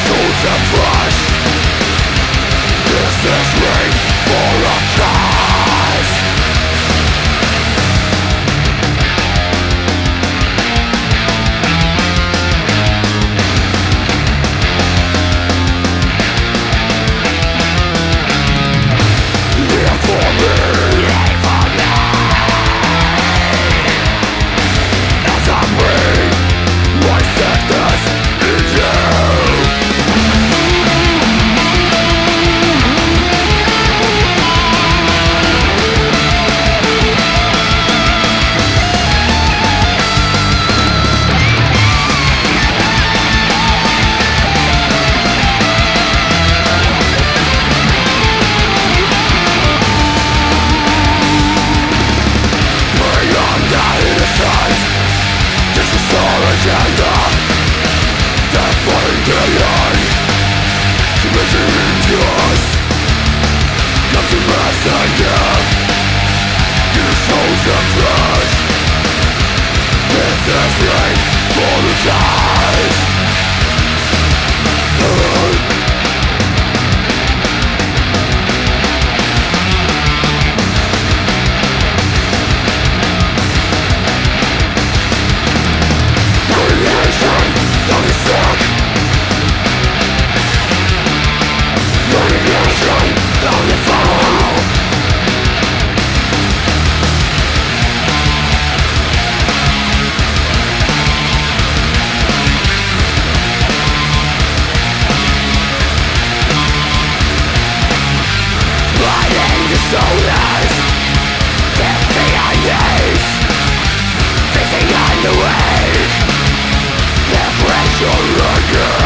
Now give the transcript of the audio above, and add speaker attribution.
Speaker 1: souls of flesh. This is rain for a cause. Live for me, as I breathe my sickness in you. Beyond that innocence, this is our agenda. Defying the end, committing us. Come to mass and give your souls of flesh. This is rain for the skies. Creation of the sick. Creation of the foul. Riding the soldiers, lifting our knees, facing on the wave. The pressure again.